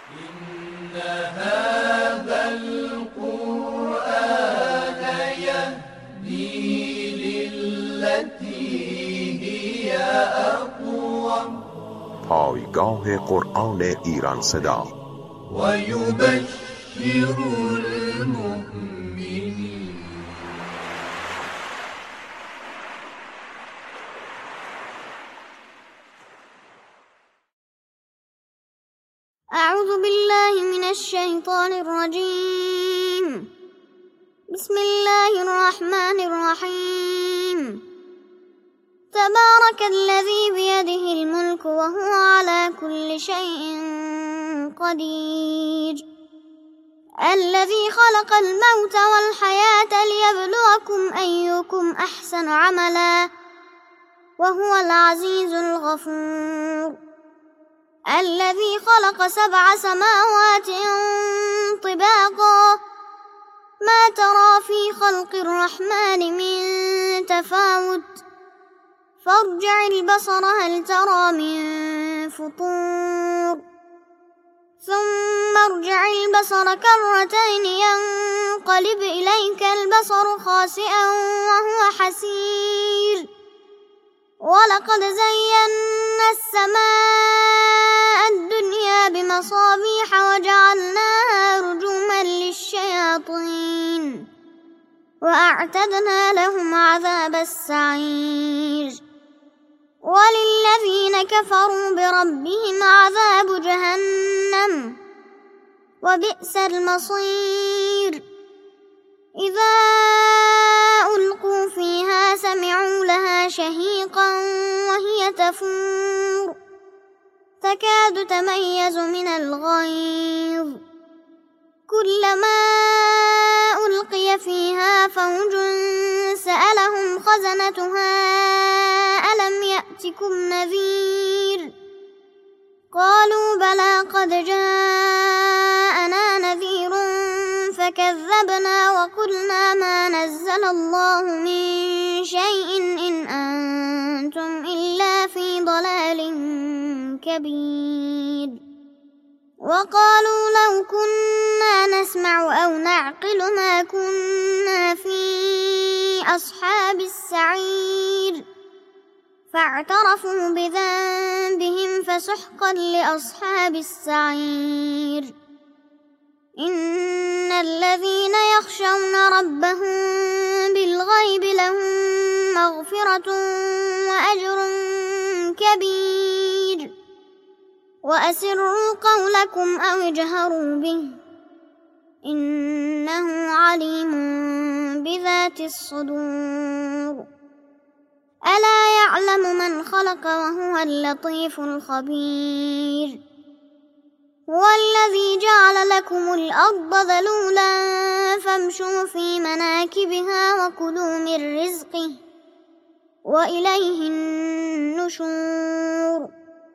إن هذا القرآن يهدي للتي هي أقوم. پایگاه قرآن ایران صدا ويبشر المؤمنين. أعوذ بالله من الشيطان الرجيم. بسم الله الرحمن الرحيم. تبارك الذي بيده الملك وهو على كل شيء قدير. الذي خلق الموت والحياة ليبلوكم أيكم أحسن عملا وهو العزيز الغفور. الذي خلق 7 سماوات طباقا ما ترى في خلق الرحمن من تفاوت فارجع البصر هل ترى من فطور ثم ارجع البصر كرتين ينقلب إليك البصر خاسئا وهو حسير. ولقد زينا السماء الدنيا بمصابيح وجعلناها رجوما للشياطين وأعتدنا لهم عذاب السعير. وللذين كفروا بربهم عذاب جهنم وبئس المصير. إذا ألقوا فيها سمعوا لها شهيقا وهي تفور تكاد تميز من الغيظ. كلما ألقي فيها فوج سألهم خزنتها ألم يأتكم نذير قالوا بلى قد جاءنا نذير فكذبنا وقلنا ما نزل الله من شيء إن أنتم إلا في ضلال كبير. وقالوا لو كنا نسمع أو نعقل ما كنا في أصحاب السعير فاعترفوا بذنبهم فسحقا لأصحاب السعير. إن الذين يخشون ربهم بالغيب لهم مغفرة وأجر كبير. وأسروا قولكم أو اجهروا به إنه عليم بذات الصدور. ألا يعلم من خلق وهو اللطيف الخبير. هو الذي جعل لكم الأرض ذلولا فامشوا في مناكبها وكلوا من رزقه وإليه النشور.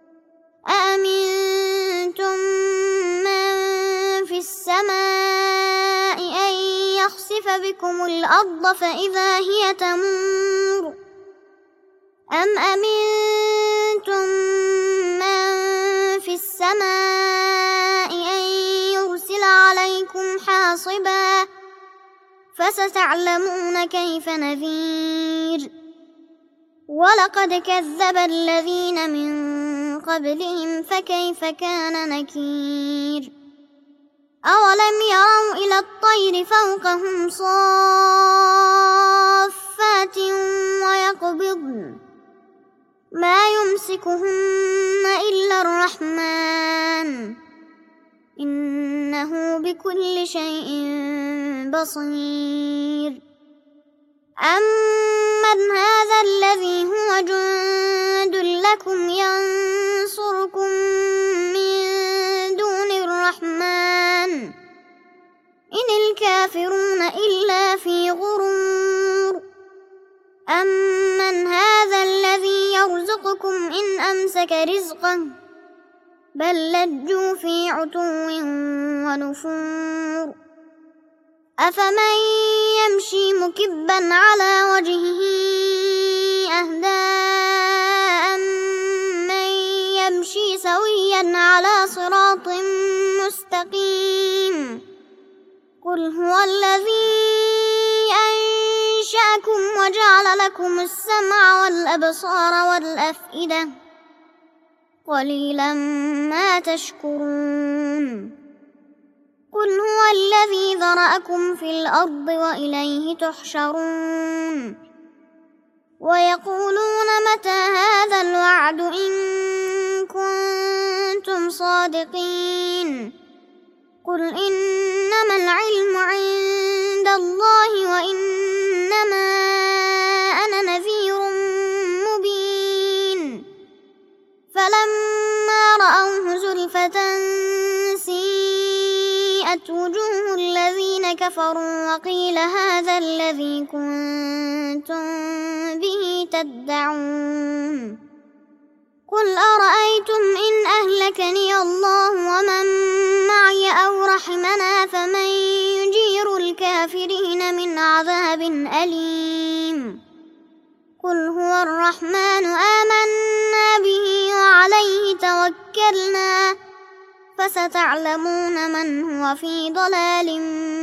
أأمنتم من في السماء أن يخسف بكم الأرض فإذا هي تمور أم أمنتم من في السماء أن يرسل عليكم حاصبا فستعلمون كيف نذير. ولقد كذب الذين من قبلهم فكيف كان نكير. أولم يروا إلى الطير فوقهم صافات ويقبضن ما يمسكهن إلا الرحمن إنه بكل شيء بصير. أمن هذا الذي هو جند لكم ينصركم من دون الرحمن إن الكافرون إلا في غرور. أمن هذا الذي يرزقكم إن أمسك رزقه بل لجوا في عتو ونفور. أفمن يمشي مكبا على وجهه أهدى أمن يمشي سويا على صراط مستقيم قل هو الذي أنشأكم وجعل لكم السمع والأبصار والأفئدة قليلا ما تشكرون قل هو الذي ذرأكم في الأرض وإليه تحشرون ويقولون متى هذا الوعد إن كنتم صادقين قل إنما العلم عند الله وإنما أنا نذير مبين فلما رأوه زلفة سيئت وجوه الذين كفروا وقيل هذا الذي كنتم به تدعون قل أرأيتم إن أهلكني الله ومن معي أو رحمنا فمن يجير الكافرين من عذاب أليم قل هو الرحمن آمنا به وعليه توكلنا فستعلمون من هو في ضلال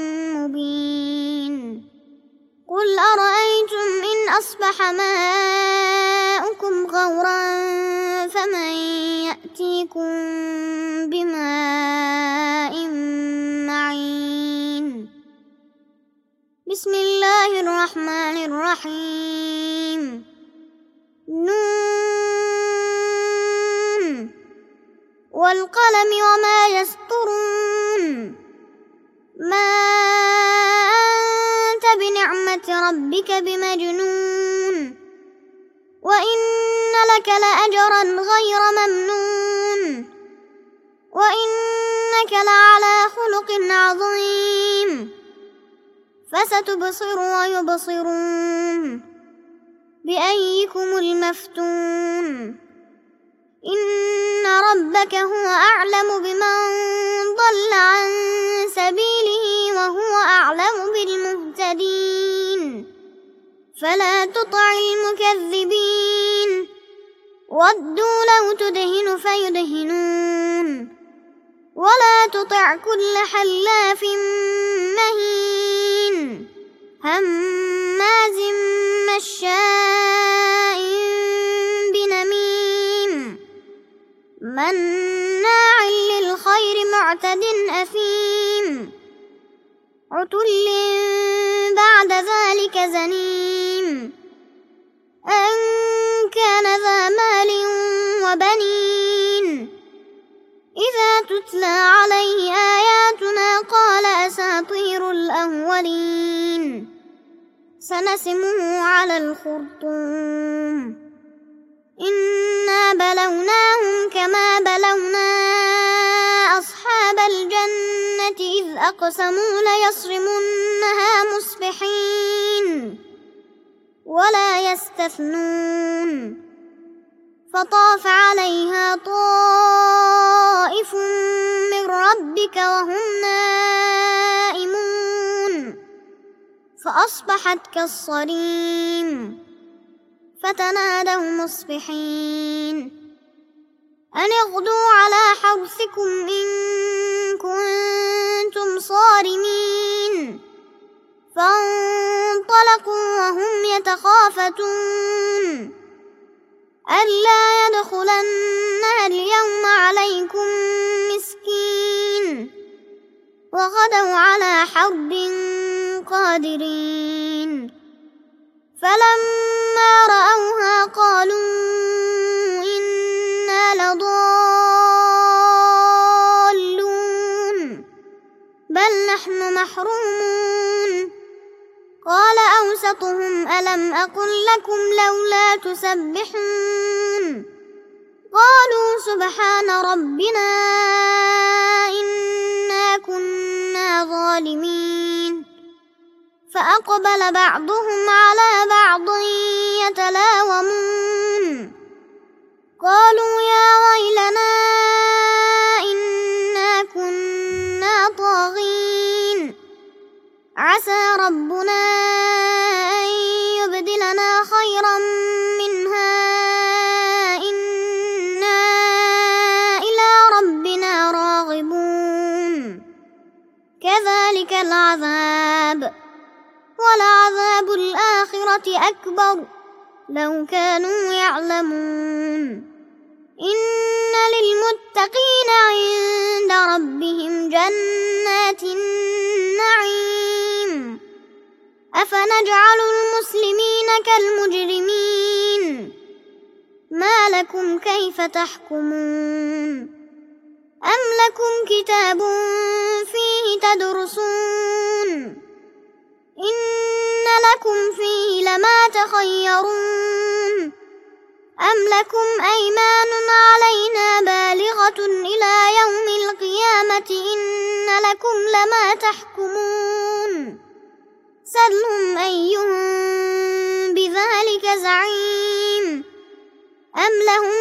مبين قل أرأيتم إن أصبح ماؤكم غورا فمن يأتيكم بماء معين بسم الله الرحمن الرحيم نون والقلم وما يسطرون ما أنت بنعمة ربك بمجنون وإن لك لأجرا غير ممنون وإنك لعلى خلق عظيم فستبصر ويبصرون بأيكم المفتون إن ربك هو أعلم بمن ضل عن سبيله وهو أعلم بالمهتدين فلا تطع المكذبين ودوا لو تدهن فيدهنون ولا تطع كل حلاف مهين هماز مشاء بنميم مناع للخير معتد أثيم عتل بعد ذلك زنيم أن كان ذا مال وبنين إذا تتلى عليه آياتنا قال أساطير الأولين سنسمه على الخرطوم إنا بلوناهم كما بلونا أصحاب الجنة إذ أقسموا ليصرمنها مصبحين ولا يستثنون فطاف عليها طائف من ربك وهم نائمون فأصبحت كالصريم فتنادوا مصبحين أن اغدوا على حرثكم إن كنتم صارمين فانطلقوا وهم يتخافتون ألا يدخلنها اليوم عليكم مسكين وغدوا على حرد قادرين فلما رأوها قالوا إنا لضالون بل نحن محرومون قال أوسطهم ألم أقل لكم لولا تسبحون قالوا سبحان ربنا إنا كنا ظالمين فأقبل بعضهم على بعض يتلاومون قالوا يا ويلنا إنا كنا طاغين عسى ربنا أن يبدلنا خيرا منها إنا إلى ربنا راغبون الآخرة أكبر لو كانوا يعلمون إن للمتقين عند ربهم جنات النعيم أفنجعل المسلمين كالمجرمين ما لكم كيف تحكمون أم لكم كتاب فيه تدرسون إن لكم فيه لما تخيرون أم لكم أيمان علينا بالغة إلى يوم القيامة إن لكم لما تحكمون سلهم أيهم بذلك زعيم أم لهم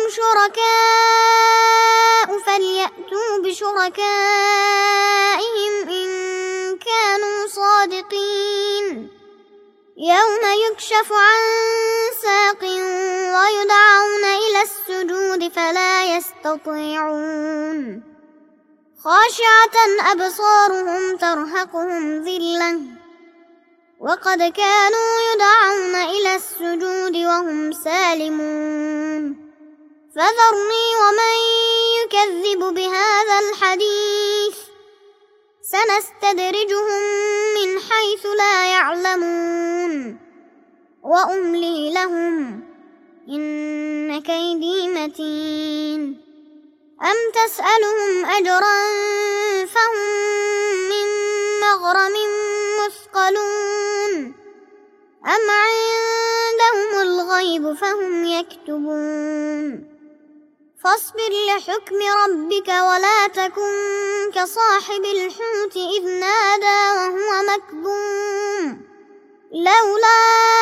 شركاء فليأتوا بشركائهم إن كانوا صادقين يوم يكشف عن ساق ويدعون إلى السجود فلا يستطيعون خاشعة أبصارهم ترهقهم ذلة وقد كانوا يدعون إلى السجود وهم سالمون فذرني ومن يكذب بهذا الحديث سنستدرجهم من حيث لا يعلمون وأملي لهم إن كيدي متين أم تسألهم أجرا فهم من مغرم مثقلون أم عندهم الغيب فهم يكتبون فاصبر لحكم ربك ولا تكن كصاحب الحوت إذ نادى وهو مكظوم لولا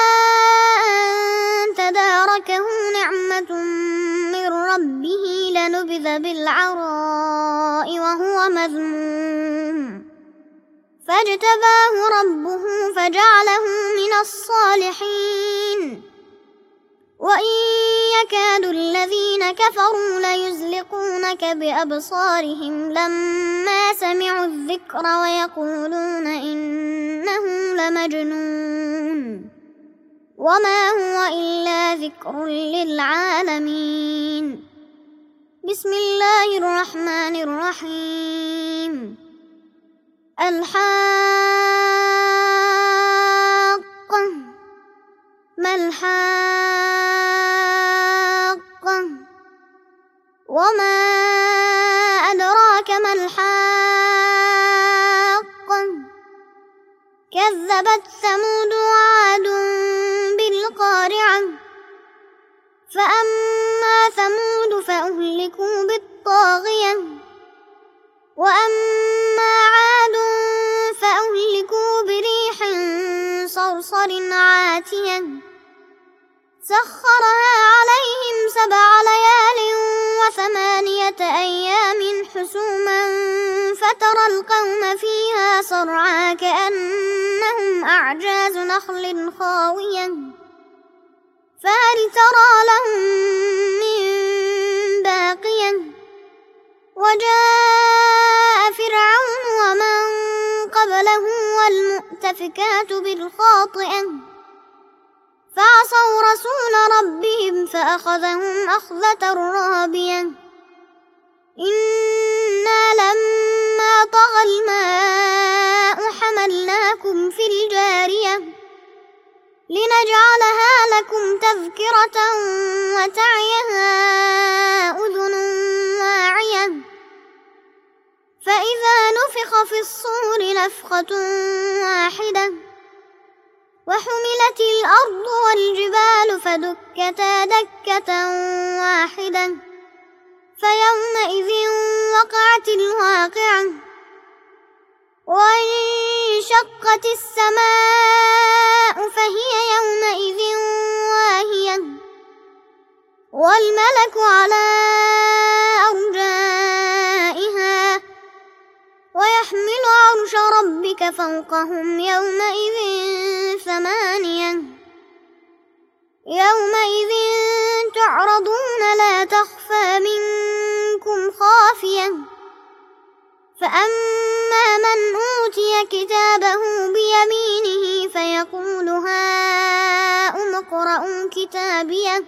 أن تداركه نعمة من ربه لنبذ بالعراء وهو مذموم فاجتباه ربه فجعله من الصالحين وإن يكاد الذين كفروا ليزلقونك بأبصارهم لما سمعوا الذكر ويقولون إنه لمجنون وما هو إلا ذكر للعالمين بسم الله الرحمن الرحيم الحاقة ما الحاقة وما أدراك ما الحاقة كذبت ثمود وعاد بالقارعة فأما ثمود فأهلكوا بالطاغية وأما عاد فأهلكوا بريح صرصر عاتية سخرها عليهم 7 ليال و8 أيام حسوما فترى القوم فيها صرعى كأنهم أعجاز نخل خاوية فهل ترى لهم من باقية وجاء فرعون ومن قبله والمؤتفكات بالخاطئة فعصوا رسول ربهم فأخذهم أخذة رابية إنا لما طغى الماء حملناكم في الجارية لنجعلها لكم تذكرة وتعيها أذن واعية فإذا نفخ في الصور نفخة واحدة وحملت الأرض والجبال فدكتا دكة واحدة فيومئذ وقعت الواقعة وانشقت السماء فهي يومئذ واهية والملك على أرجائها ويحمل عرش ربك فوقهم يومئذ 8 يومئذ تعرضون لا تخفى منكم خافية فأما من أوتي كتابه بيمينه فيقول هاؤم اقرءوا كتابيه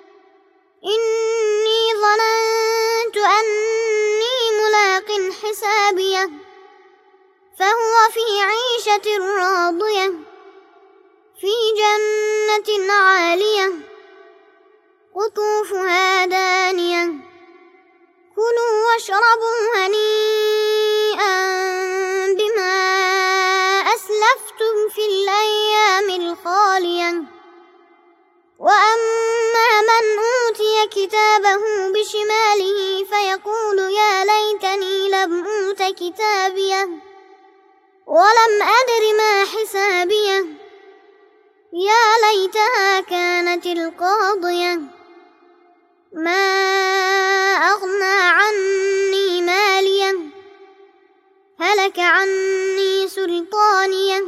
إني ظننت أني ملاق حسابيه فهو في عيشة راضية في جنة عالية قطوفها دانية كلوا واشربوا هنيئا بما أسلفتم في الأيام الخالية وأما من أوتي كتابه بشماله فيقول يا ليتني لم أوت كتابيه ولم أدر ما حسابيه يا ليتها كانت القاضية ما أغنى عني ماليه هلك عني سلطانيه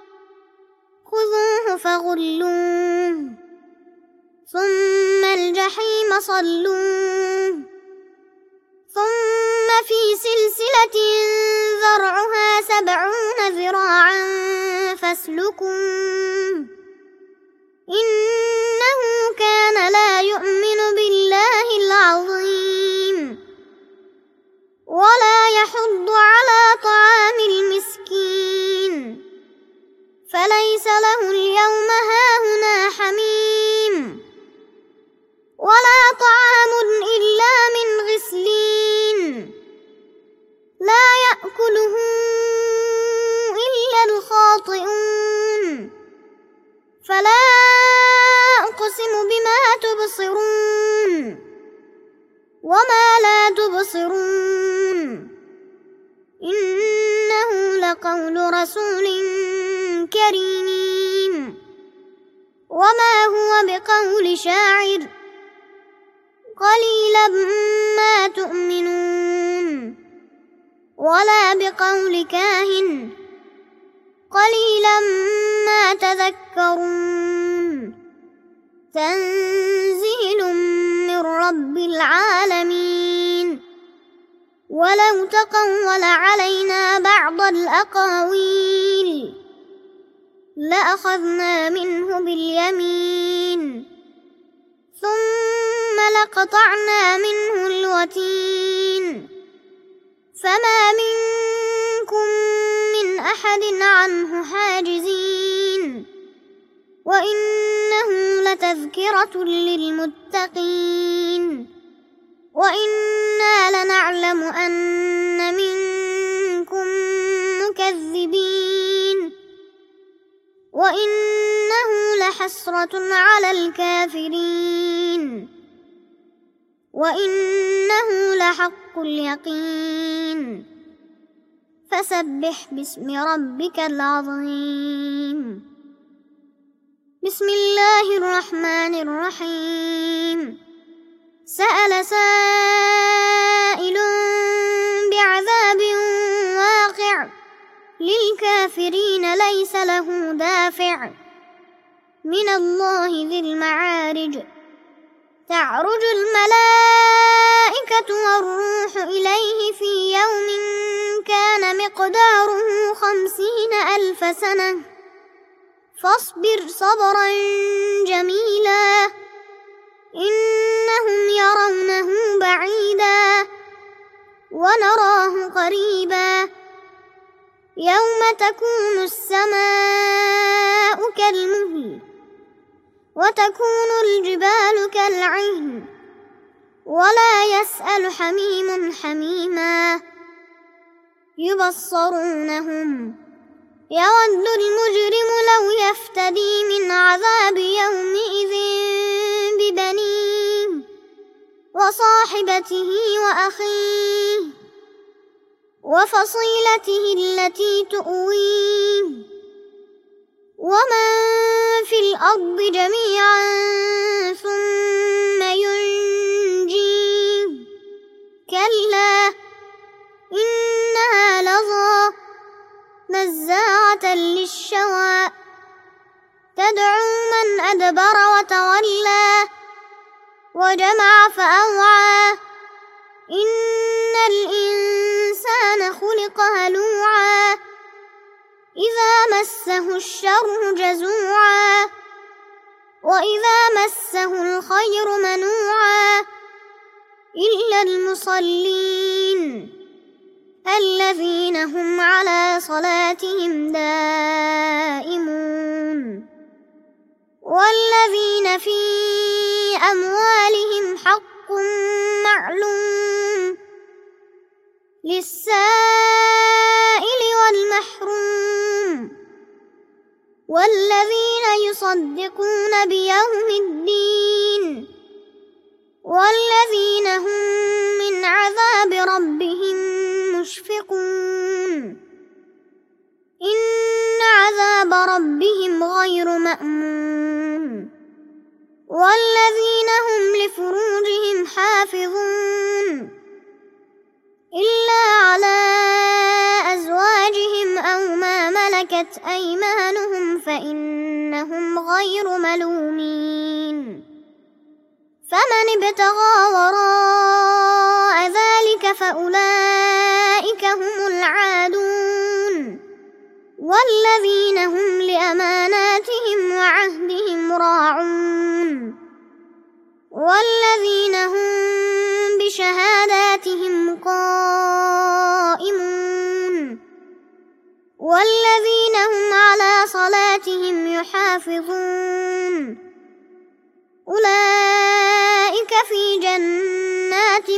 خذوه فغلوه ثم الجحيم صلوه ثم في سلسلة ذرعها 70 ذراعا فاسلكوه إنه كان لا يؤمن بالله العظيم ولا يحض على طعام المسكين فليس له اليوم هاهنا حميم ولا طعام إلا من غسلين لا يأكله إلا الخاطئون فلا أقسم بما تبصرون وما لا تبصرون إنه لقول رسول كريم وما هو بقول شاعر قليلا ما تؤمنون ولا بقول كاهن قليلا ما تذكرون تنزيل من رب العالمين ولو تقول علينا بعض الأقاويل لأخذنا منه باليمين ثم لقطعنا منه الوتين فما منكم من أحد عنه حاجزين وإنه لتذكرة للمتقين وإنا لنعلم أن منكم مكذبين وإنه لحسرة على الكافرين وإنه لحق اليقين فسبح باسم ربك العظيم بسم الله الرحمن الرحيم سأل سائل بعذاب واقع للكافرين ليس له دافع من الله ذي المعارج تعرج الملائكة والروح إليه في يوم كان مقداره 50,000 سنة فاصبر صبرا جميلا إنهم يرونه بعيدا ونراه قريبا يوم تكون السماء كالمهل وتكون الجبال كالعهن ولا يسأل حميم حميما يبصرونهم يود المجرم لو يفتدي من عذاب يومئذ ببنيه وصاحبته وأخيه وفصيلته التي تؤويه ومن في الأرض جميعا ثم ينجيه كلا إنها لظى نزاعة للشوى تدعو من أدبر وتولى وجمع فأوعى إن الإنسان خلق هلوعا إذا مسه الشر جزوعا وإذا مسه الخير منوعا إلا المصلين الذين هم على صلاتهم دائمون والذين في أموالهم حق معلوم للسائل والمحروم والذين يصدقون بيوم الدين والذين هم من عذاب ربهم مشفقون إن عذاب ربهم غير مأمون والذين هم لفروجهم حافظون إلا على أزواجهم أو ما ملكت أيمانهم فإنهم غير ملومين فمن ابتغى وراء ذلك فأولئك هم العادون والذين هم لأماناتهم وعهدهم راعون والذين هم بشهاداتهم قائمون والذين هم على صلاتهم يحافظون أولئك في جنات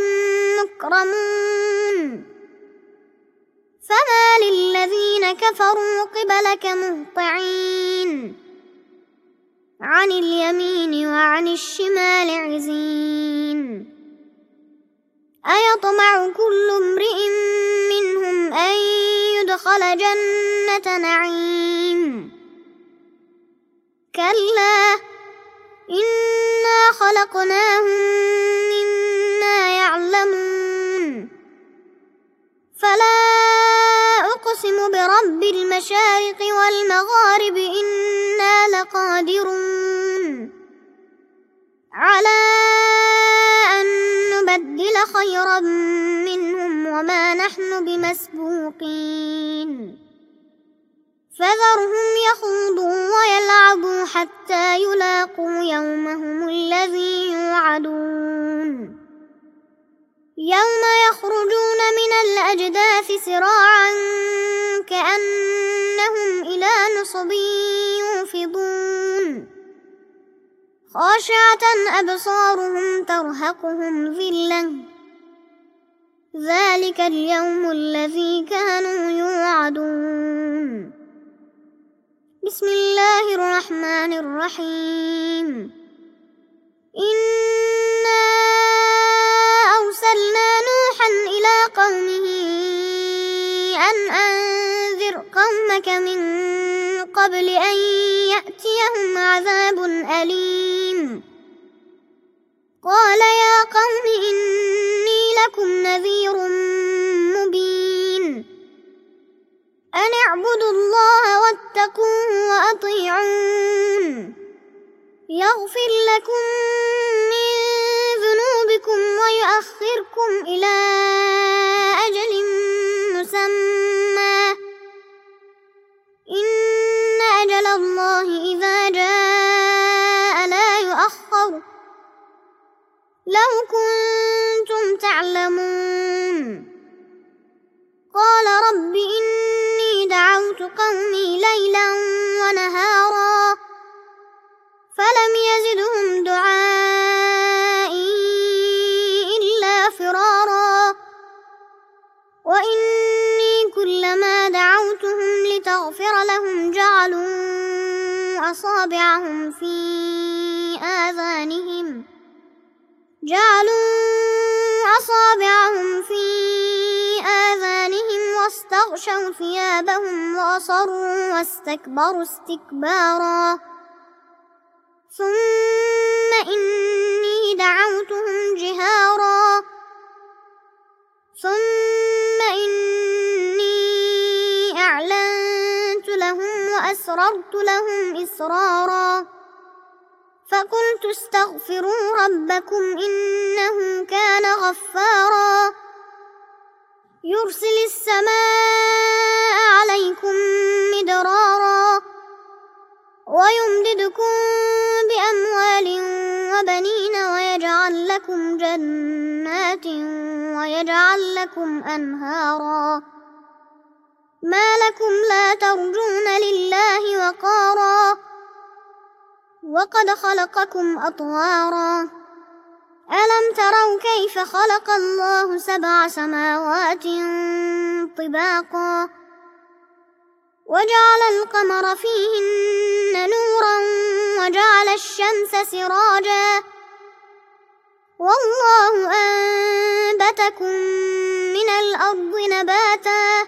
مكرمون فما للذين كفروا قبلك مهطعين عن اليمين وعن الشمال عزين أيطمع كل امرئ منهم أن يدخل جنة نعيم كلا إنا خلقناهم مما يعلمون فلا أقسم برب المشارق والمغارب إنا لقادرون على أن نبدل خيرا منهم وما نحن بمسبوقين فذرهم يخوضوا ويلعبوا حتى يلاقوا يومهم الذي يوعدون يوم يخرجون من الأجداث سراعا كأنهم إلى نصب يوفضون خاشعة أبصارهم ترهقهم ذلة ذلك اليوم الذي كانوا يوعدون بسم الله الرحمن الرحيم إنا أرسلنا نوحا إلى قومه أن أنذر قومك من قبل أن يأتيهم عذاب أليم قال يا قوم إني لكم نذير مبين أن اعبدوا الله واتقوه وأطيعون يغفر لكم من ذنوبكم ويؤخركم إلى أجل مسمى إن أجل الله إذا جاء لا يؤخر لو كنتم تعلمون قال رب إني دعوت قومي ليلا ونهارا فلم يزدهم دعائي إلا فرارا وإني كلما دعوتهم لتغفر لهم جعلوا أصابعهم في آذانهم واستغشوا ثيابهم وأصروا واستكبروا استكبارا ثم إني دعوتهم جهارا ثم إني أعلنت لهم وأسررت لهم إسرارا فقلت استغفروا ربكم إنه كان غفارا يرسل السماء عليكم مدرارا ويمددكم بأموال وبنين ويجعل لكم جنات ويجعل لكم أنهارا ما لكم لا ترجون لله وقارا وقد خلقكم أطوارا ألم تروا كيف خلق الله 7 سماوات طباقا وجعل القمر فيهن نورا وجعل الشمس سراجا والله أنبتكم من الأرض نباتا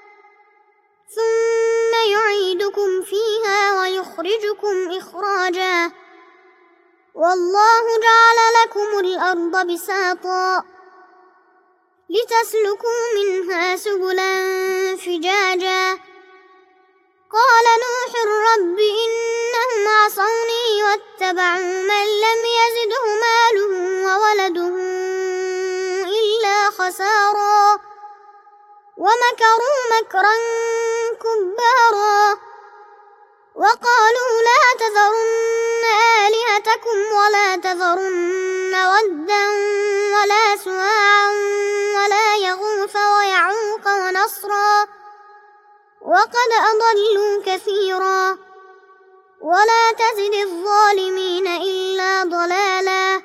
ثم يعيدكم فيها ويخرجكم إخراجا والله جعل لكم الأرض بساطا لتسلكوا منها سبلا فجاجا قال نوح رب إنهم عصوني واتبعوا من لم يزده ماله وولده إلا خسارا ومكروا مكرا كبارا وقالوا لا تذرن آلهتكم ولا تذرن ودا ولا سواعا ولا يغوث ويعوق ونصرا وقد أضلوا كثيرا ولا تزد الظالمين إلا ضلالا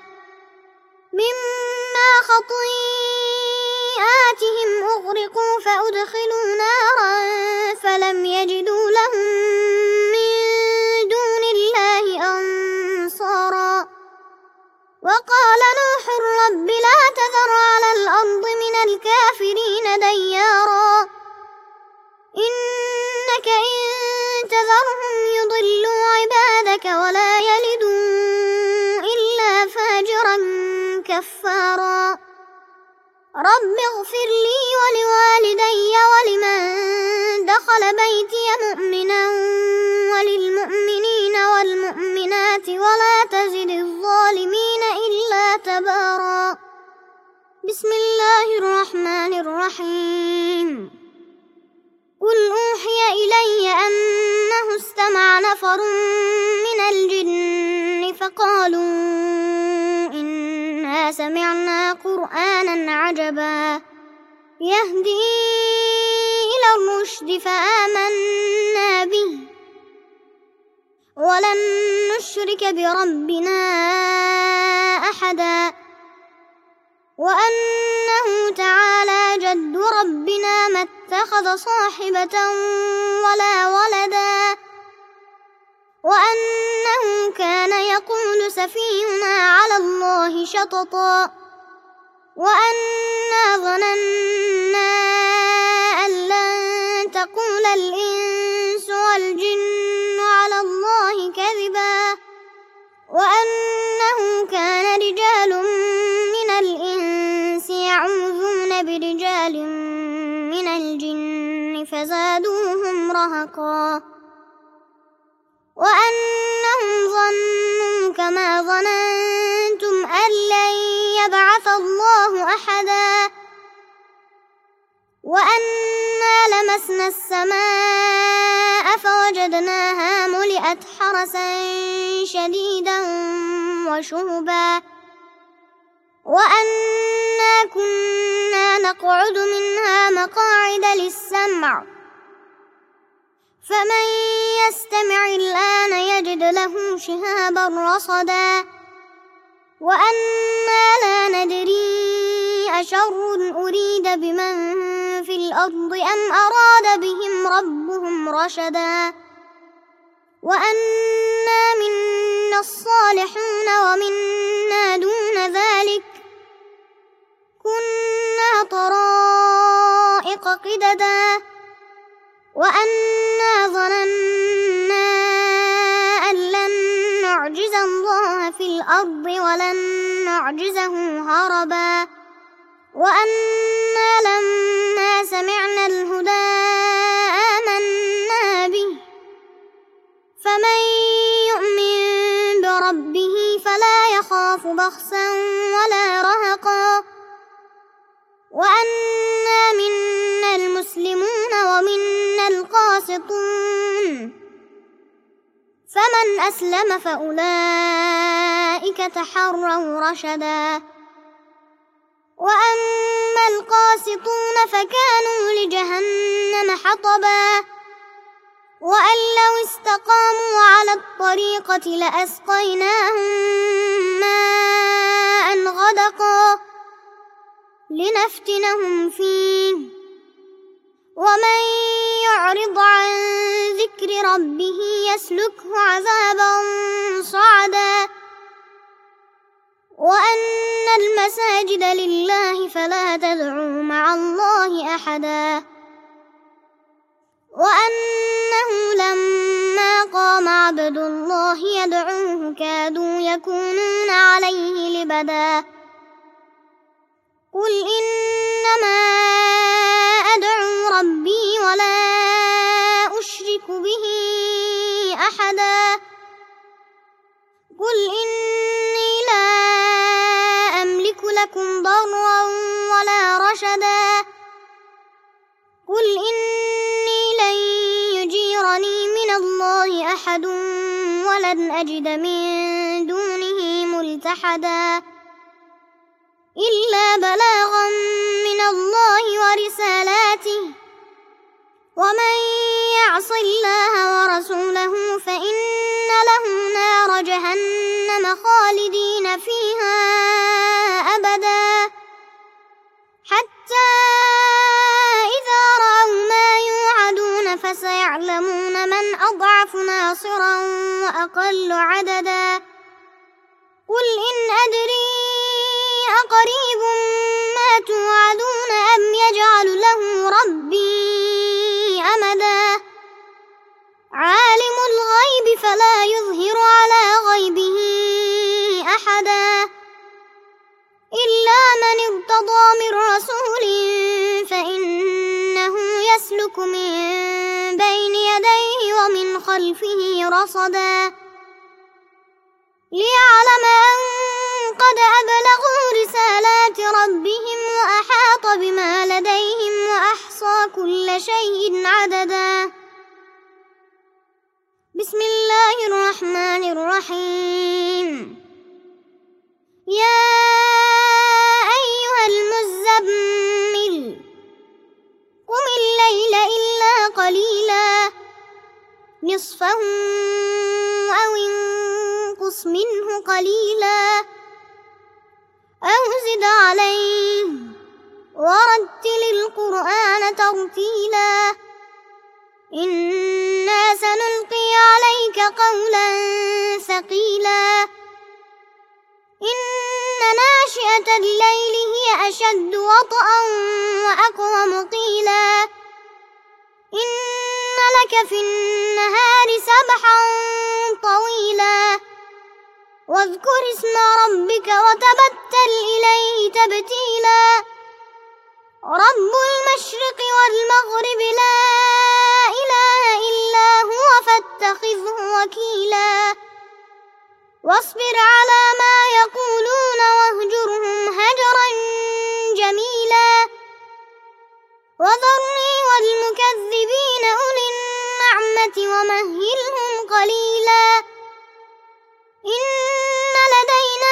مما خطيئاتهم أغرقوا فأدخلوا نارا فلم يجدوا لهم من دون الله أنصارا وقال نوح رب لا تذر على الأرض من الكافرين ديارا إنك إن تذرهم يضلوا عبادك ولا يلدوا إلا فاجرا كفارا رب اغفر لي ولوالدي ولمن دخل بيتي مؤمنا وللمؤمنين والمؤمنات ولا تزد الظالمين إلا تبارا بسم الله الرحمن الرحيم قل أوحي إلي أنه استمع نفر من الجن فقالوا إنا سمعنا قرآنا عجبا يهدي إلى الرشد فآمنا به ولن نشرك بربنا أحدا وأنه تعالى جد ربنا ما اتخذ صاحبة ولا ولدا وأنه كان يقول سفيهنا على الله شططا وأنا ظننا أن لن تقول الإنس والجن على الله كذبا وأنه كان رجال من الإنس يعوذون برجال من الجن فزادوهم رهقا وأنهم ظنوا كما ظننتم أن لن يبعث الله أحدا وأنا لمسنا السماء فوجدناها ملئت حرسا شديدا وشهبا وأنا كنا نقعد منها مقاعد للسمع فمن يستمع الآن يجد له شهابا رصدا وأنا لا ندري أشر أريد بمن في الأرض أم أراد بهم ربهم رشدا وأنا منا الصالحون ومنا دون ذلك كنا طرائق قددا وأنا ظننا أن لن نعجز الله في الأرض ولن نعجزه هربا وأنا لما سمعنا الهدى آمنا به فمن يؤمن بربه فلا يخاف بخسا ولا رهقا وأنا منا المسلمون ومنا القاسطون فمن ومن أسلم فأولئك تحروا رشدا وأما القاسطون فكانوا لجهنم حطبا وأن لو استقاموا على الطريقة لأسقيناهم ماء غدقا لنفتنهم فيه ومن يعرض عن ذكر ربه يسلكه عذابا صعدا وأن المساجد لله فلا تدعوا مع الله أحدا وأنه لما قام عبد الله يدعوه كادوا يكونون عليه لبدا قل إنما أدعو ربي ولا أشرك به أحدا قل إني لا أملك لكم ضرا ولا رشدا قل إني لن يجيرني من الله أحد ولن أجد من دونه ملتحدا إلا بلاغا من الله ورسالاته ومن يعص الله ورسوله فإن له نار جهنم خالدين فيها أبدا حتى إذا رأوا ما يوعدون فسيعلمون من أضعف ناصرا وأقل عددا قل إن أدري أقريب ما توعدون أم يجعل له ربي أمدا عالم الغيب فلا يظهر على غيبه أحدا إلا من ارتضى من رسول فإنه يسلك من بين يديه ومن خلفه رصدا ليعلم أن قد أبلغوا رسالات ربهم وأحاط بما لديهم وأحصى كل شيء عددا بسم الله الرحمن الرحيم يا أيها المزمل قم الليل إلا قليلا نصفه أو انقص منه قليلا أو زد عليه ورتل القرآن ترتيلا إنا سنلقي عليك قولا ثقيلا إن ناشئة الليل هي أشد وطئا وأقوم قيلا إن لك في النهار سبحا طويلا واذكر اسم ربك وتبتل إليه تبتيلا رب المشرق والمغرب لا إله إلا هو فاتخذه وكيلا واصبر على ما يقولون واهجرهم هجرا جميلا وذرني والمكذبين أولي النعمة ومهلهم قليلا إن لدينا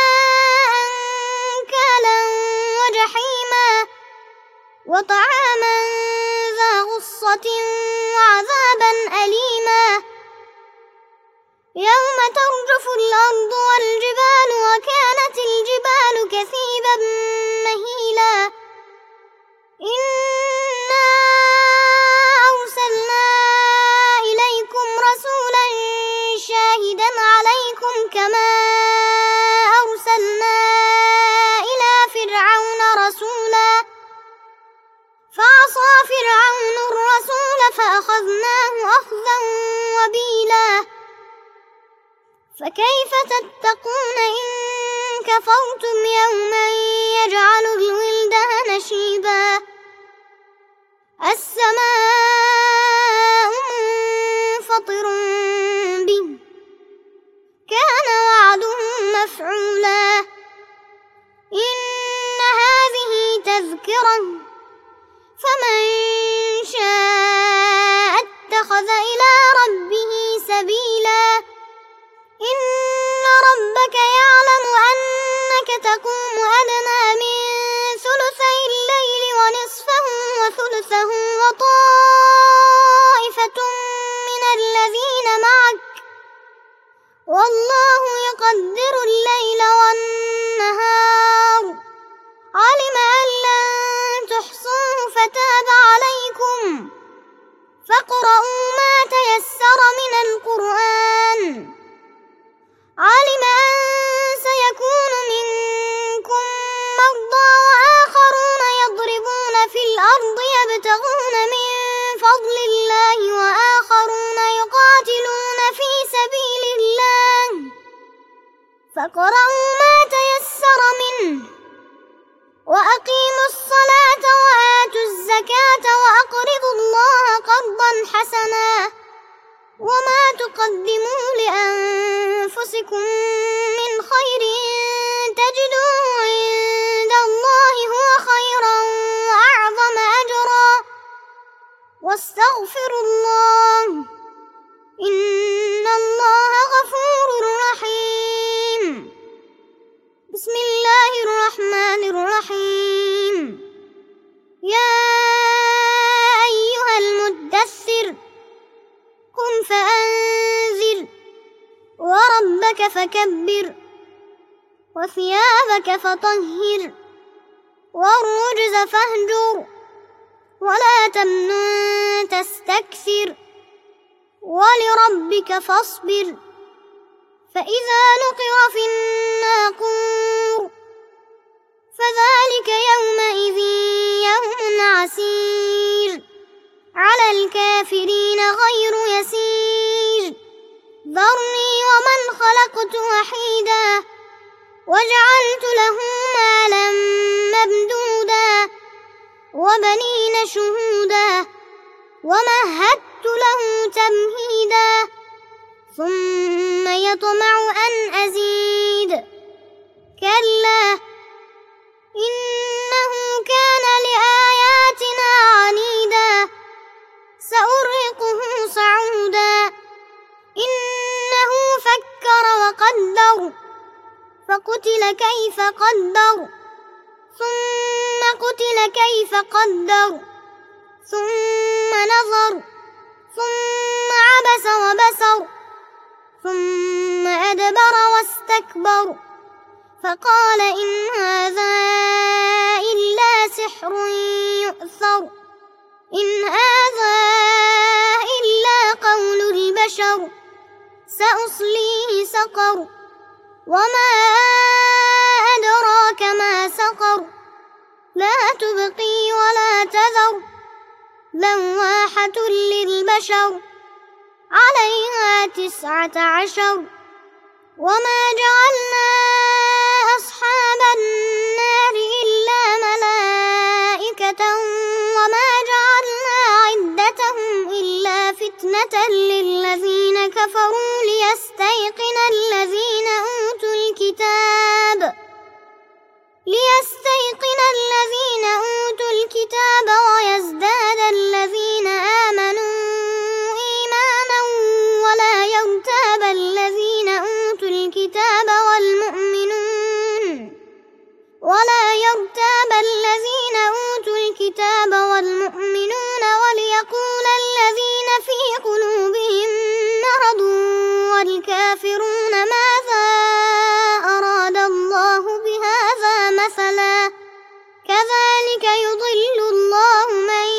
أنكالا وجحيما وطعاما ذا غصة وعذابا أليما يوم ترجف الأرض والجبال وكانت الجبال كثيبا مهيلا إنا أرسلنا إليكم رسولا شاهدا عليكم كما أرسلنا إلى فرعون رسولا فعصى فرعون الرسول فأخذناه أخذا وبيلا فكيف تتقون إن كفرتم يوما يجعل الولدان شيبا السماء منفطر به كان وعده مفعولا إن هذه تذكرة فمن شاء اتخذ إلى ربه سبيلا ثلثه وطائفة من الذين معك والله يقدر الليل والنهار علم أن لن تحصوه فتاب عليكم فاقرؤوا ما تيسر من القرآن علم أن سيكون منكم مرضى وآخرون يضربون في الأرض يبتغون من فضل الله وآخرون يقاتلون في سبيل الله فاقرؤوا ما تيسر منه وأقيموا الصلاة وآتوا الزكاة وأقرضوا الله قرضا حسنا وما تقدموا لأنفسكم من خير تجدوه عند الله هو خيرا وأعظم أجرا واستغفروا الله إن الله غفور رحيم. بسم الله الرحمن الرحيم. يا أيها المدثر قم فأنذر وربك فكبر وثيابك فطهر والرجز فاهجر ولا تمنن تستكثر ولربك فاصبر فإذا نقر في الناقور فذلك يومئذ يوم عسير على الكافرين غير يسير ذرني ومن خلقت وحيدا وجعلت له مالا ممدودا وبنين شهودا ومهدت له تمهيدا ثم يطمع أن أزيد كلا إنه كان لآياتنا عنيدا سأرهقه صعودا إنه فكر وقدر فقتل كيف قدر ثم قتل كيف قدر ثم نظر ثم عبس وبسر ثم أدبر واستكبر فقال إن هذا إلا سحر يؤثر إن هذا إلا قول البشر سأصليه سقر وما أدراك ما سقر لا تبقي ولا تذر لواحة للبشر عليها 19 وما جعلنا أصحاب النار إلا ملائكة وما جعلنا عدتهم إلا فتنة للذين كفروا ليستيقن الذين أوتوا الكتاب ويزداد الذين آمنوا إيمانا ولا يرتاب الذين أوتوا الكتاب والمؤمنون وليقول الذين في قلوبهم مرض والكافرون ماذا أراد الله بهذا مثلا كذلك يضل الله من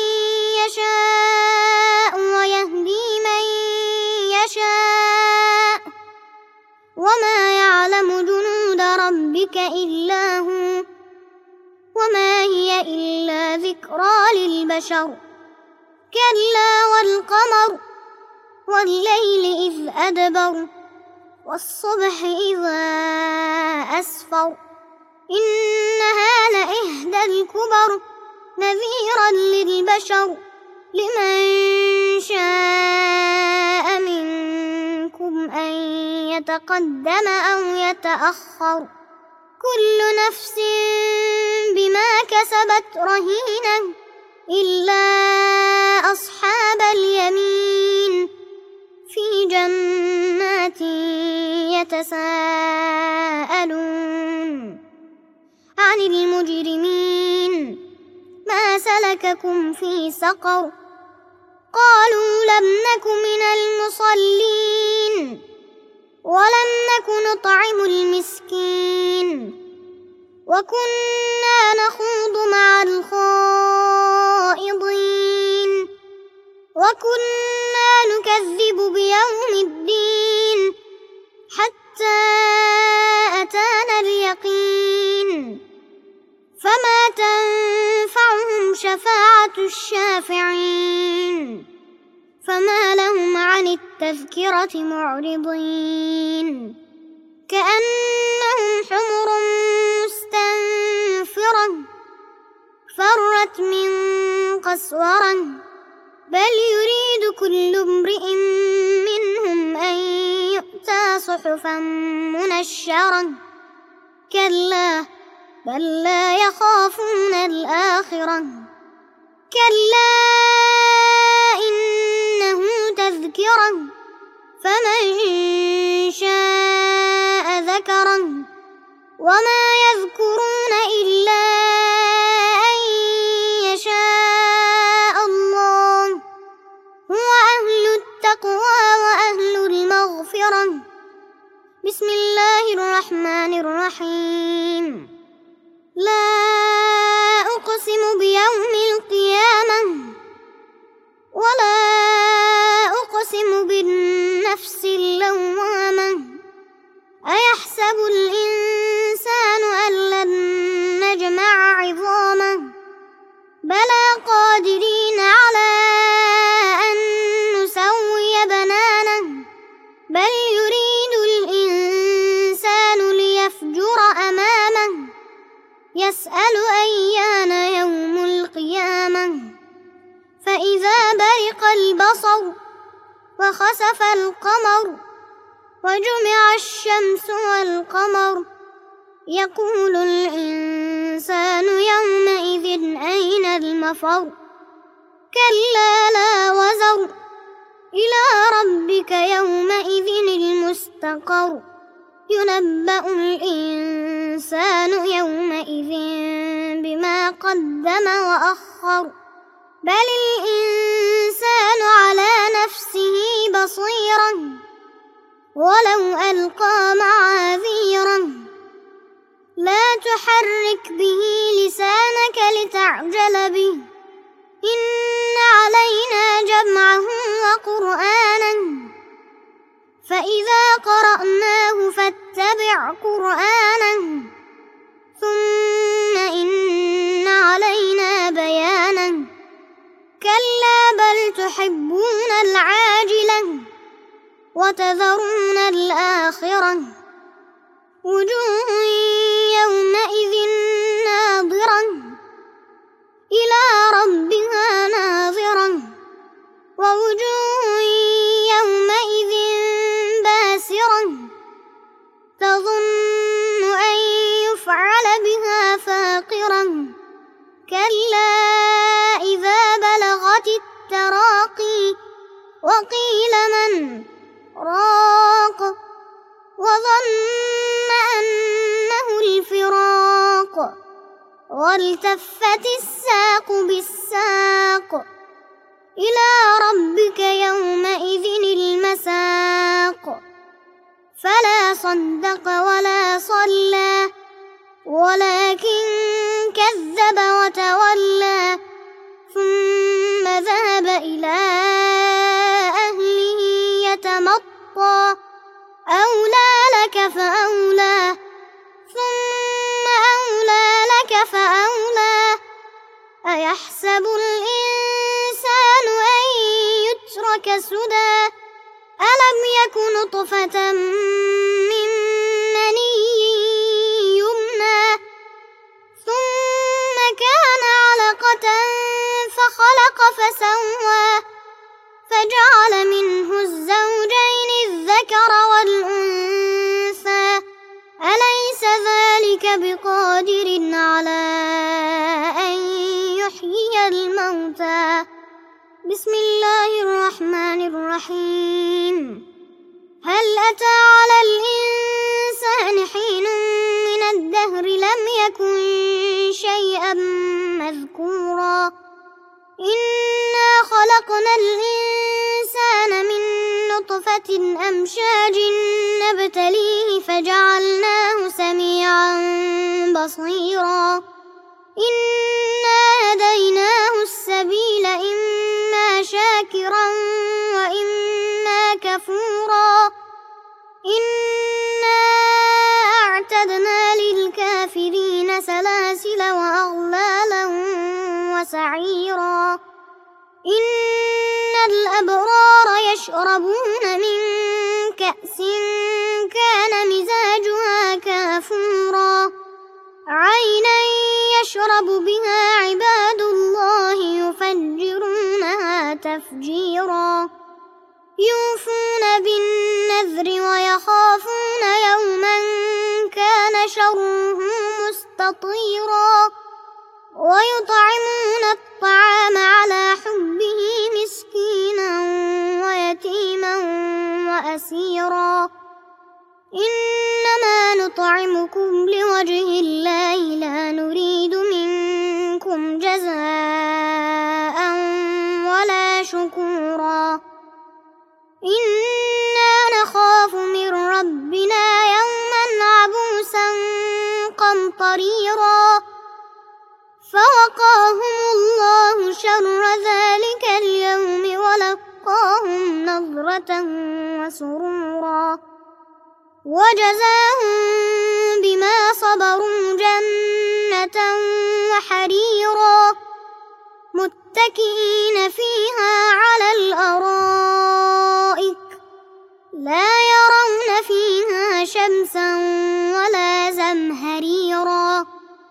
يشاء ويهدي من يشاء وما يعلم جنود ربك إلا هو وما هي إلا ذكرى للبشر كلا والقمر والليل إذ أدبر والصبح إذا أسفر إنها لإحدى الكبر نذيرا للبشر لمن شاء منكم أن يتقدم أو يتأخر كل نفس بما كسبت رهينة إلا أصحاب اليمين في جنات يتساءلون عن المجرمين ما سلككم في سقر قالوا لم نك من المصلين ولم نك نطعم المسكين وكنا نخوض مع الخائضين وكنا نكذب بيوم الدين حتى أتانا اليقين فما تنفعهم شفاعة الشافعين فما لهم عن التذكرة معرضين كأنهم حمر مستنفرة فرت من قسورة بل يريد كل امرئ منهم أن يؤتى صحفا منشرة كلا بل لا يخافون الآخرة كلا إنه تذكرة فمن شاء ذكره وما يذكرون إلا أن يشاء الله هو أهل التقوى وأهل المغفرة بسم الله الرحمن الرحيم لا أقسم بيوم القيامة ولا أقسم بالنفس اللوامة أيحسب الإنسان أن لن نجمع عظامه بلى قادرين على أن نسوي بنانه بل يريد الإنسان ليفجر أمامه يسأل أيان يوم القيامة فإذا برق البصر وخسف القمر وجمع الشمس والقمر يقول الإنسان يومئذ أين المفر كلا لا وزر إلى ربك يومئذ المستقر ينبأ الإنسان يومئذ بما قدم وأخر بل الإنسان على نفسه بصيرة ولو ألقى معاذيرا لا تحرك به لسانك لتعجل به إن علينا جمعه وقرآنا فإذا قرأناه فاتبع قرآنه ثم إن علينا بيانه كلا بل تحبون العاجلة وتذرون الآخرة وجوه يومئذ ناظرة إلى ربها ناظرة ووجوه يومئذ باسرة تظن أن يفعل بها فاقرة كلا إذا بلغت التراقي وقيل من راق وظن أنه الفراق والتفت الساق بالساق إلى ربك يومئذ المساق فلا صدق ولا صلى ولكن كذب وتولى ثم ذهب إلى أهله يتمطى أولى لك فأولى ثم أولى لك فأولى أيحسب الإنسان أن يترك سدى ألم يك نطفة من مني يمنى ثم كان علقة فخلق فسوى فجعل منه الزوجين الذكر والأنثى أليس ذلك بقادر على أن يحيي الموتى بسم الله الرحمن الرحيم هل أتى على الإنسان حين من الدهر لم يكن شيئا مذكورا خلقنا الإنسان من نطفة أمشاج نبتليه فجعلناه سميعا بصيرا إنا هديناه السبيل إما شاكرا وإما كفورا إنا أعتدنا للكافرين سلاسل وأغلالا وسعيرا إن الأبرار يشربون من كأس كان مزاجها كافورا عينا يشرب بها عباد الله يفجرونها تفجيرا يوفون بالنذر ويخافون يوما كان شره مستطيرا ويطعمون الطعام على حبه مسكينا ويتيما وأسيرا إنما نطعمكم لوجه الله لا نريد منكم جزاء ولا شكورا إنا نخاف من ربنا يوما عبوسا قمطريرا فوقاهم الله شر ذلك اليوم ولقاهم نضرة وسرورا وجزاهم بما صبروا جنة وحريرا متكئين فيها على الأرائك لا يرون فيها شمسا ولا زمهريرا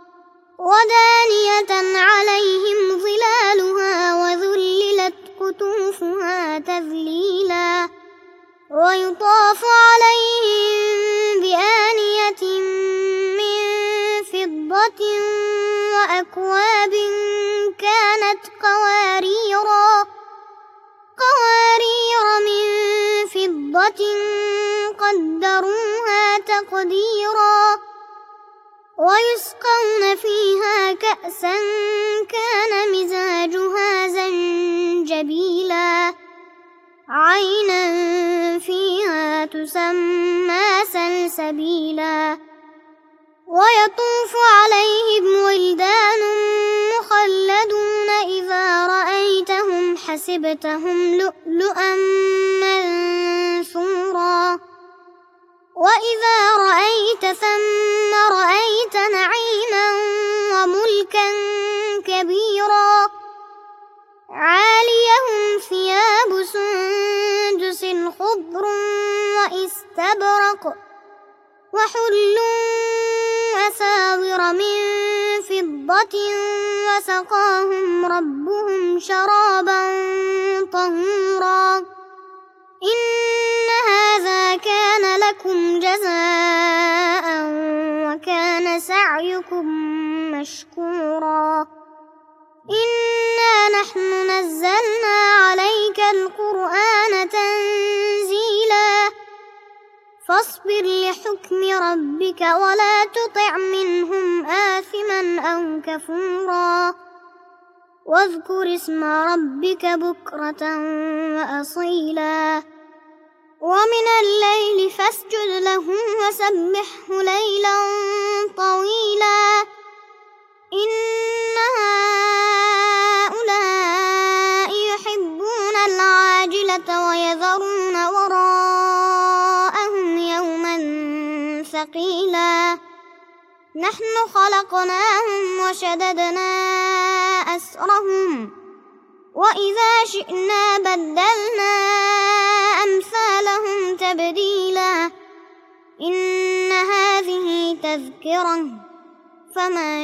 ودانية عليهم ظلالها وذللت قطوفها تذليلا ويطاف عليهم بآنية من فضة وأكواب كانت قوارير من فضة قدروها تقديرا ويسقون فيها كأسا كان مزاجها زنجبيلا عينا فيها تسمى سلسبيلا ويطوف عليهم ولدان مخلدون إذا رأيتهم حسبتهم لؤلؤا منثورا وإذا رأيت ثم رأيت نعيما وملكا كبيرا عاليهم ثياب سندس خضر واستبرق وحلوا أساور من فضة وسقاهم ربهم شرابا طهورا إن هذا كان لكم جزاء وكان سعيكم مشكورا إنا نحن نزلنا عليك القرآن تنزيلا فاصبر لحكم ربك ولا تطع منهم آثما أو كفورا واذكر اسم ربك بكرة وأصيلا ومن الليل فاسجد له وسبحه ليلا طويلا إن هؤلاء يحبون العاجلة ويذرون وراءهم يوما ثقيلا نحن خلقناهم وشددنا أسرهم وإذا شئنا بدلنا أمثالهم تبديلا إن هذه تذكرة فمن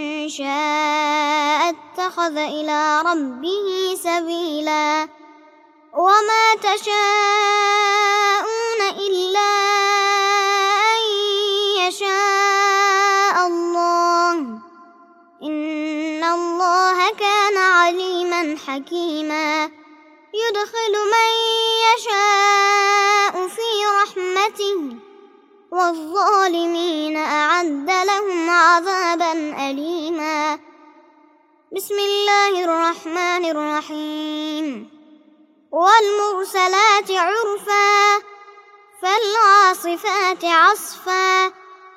شاء اتخذ إلى ربه سبيلا وما تشاءون إلا أن يشاء الله إن الله كان عليما حكيما يدخل من يشاء في رحمته والظالمين أعد لهم عذابا أليما بسم الله الرحمن الرحيم والمرسلات عرفا فالعاصفات عصفا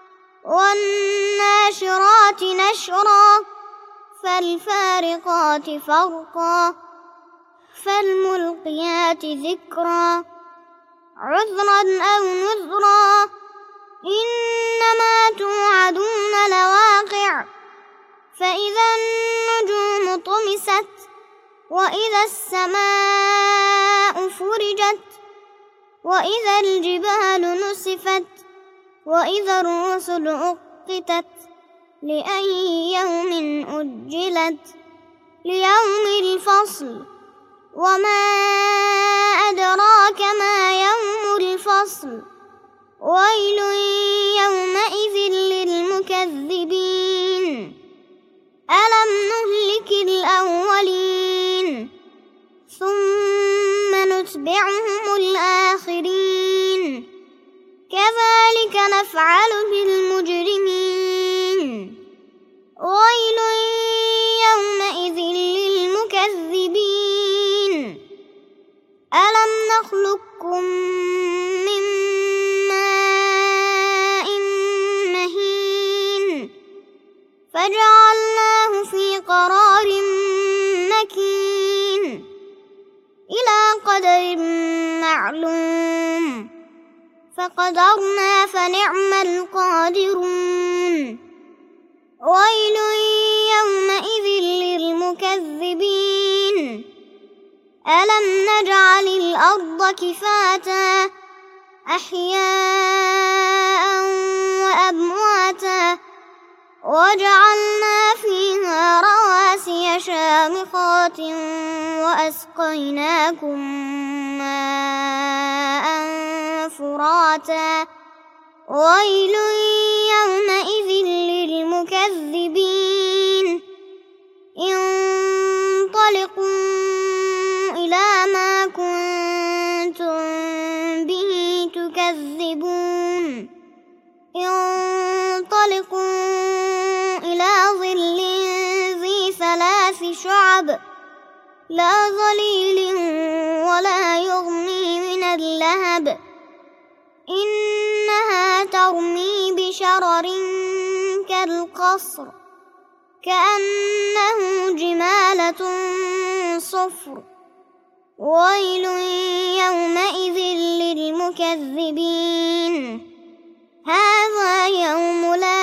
والناشرات نشرا فالفارقات فرقا فالملقيات ذكرا عذرا أو نذرا إنما توعدون لواقع فإذا النجوم طمست وإذا السماء فرجت وإذا الجبال نسفت وإذا الرسل أقتت لأي يوم أجلت ليوم الفصل وما أدراك ما يوم الفصل ويل يومئذ للمكذبين ألم نهلك الأولين ثم نتبعهم الآخرين كذلك نفعل بالمجرمين ويل يومئذ للمكذبين ألم نخلقكم من ماء مهين فجعلناه في قرار مكين إلى قدر معلوم فقدرنا فنعم القادرون ويل يومئذ للمكذبين ألم نجعل الأرض كفاتا أحياء وأمواتا وجعلنا فيها رواسي شامخات وأسقيناكم ماء فراتا ويل يومئذ للمكذبين انطلقوا إلى ما كنتم به تكذبون انطلقوا إلى ظل ذي 3 شعب لا ظليل ولا يغني من اللهب إنها ترمي بشرر كالقصر كأنه جمالة صفر ويل يومئذ للمكذبين هذا يوم لا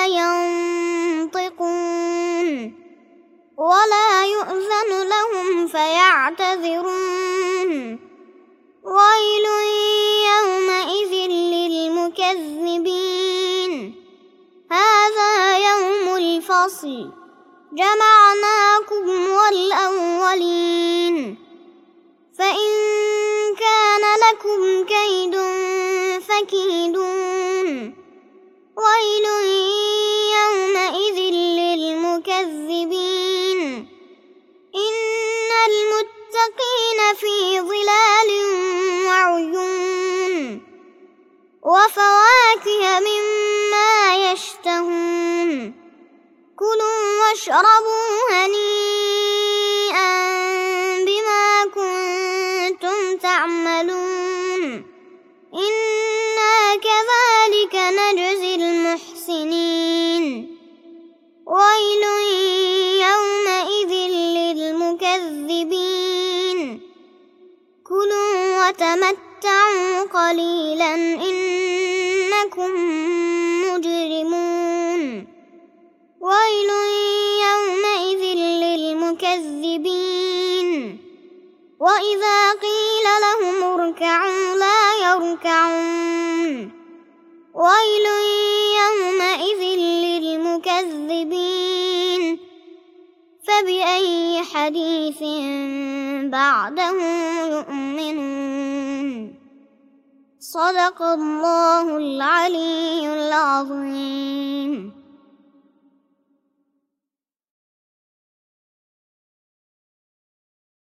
ينطقون ولا يؤذن لهم فيعتذرون ويل يومئذ للمكذبين هذا يوم الفصل جمعناكم والأولين فإن كان لكم كيد فكيدون ويل يومئذ للمكذبين إن المتقين في ظلال وعيون وفواكه مما يشتهون كلوا واشربوا هنيئا بما كنتم تعملون إنا كذلك نجزي المحسنين ويل يومئذ للمكذبين كلوا وتمتعوا قليلا إنكم مجرمون ويل يومئذ للمكذبين وإذا قيل لهم اركعوا لا يركعون ويل يومئذ للمكذبين فبأي حديث بعده يؤمنون صدق الله العلي العظيم.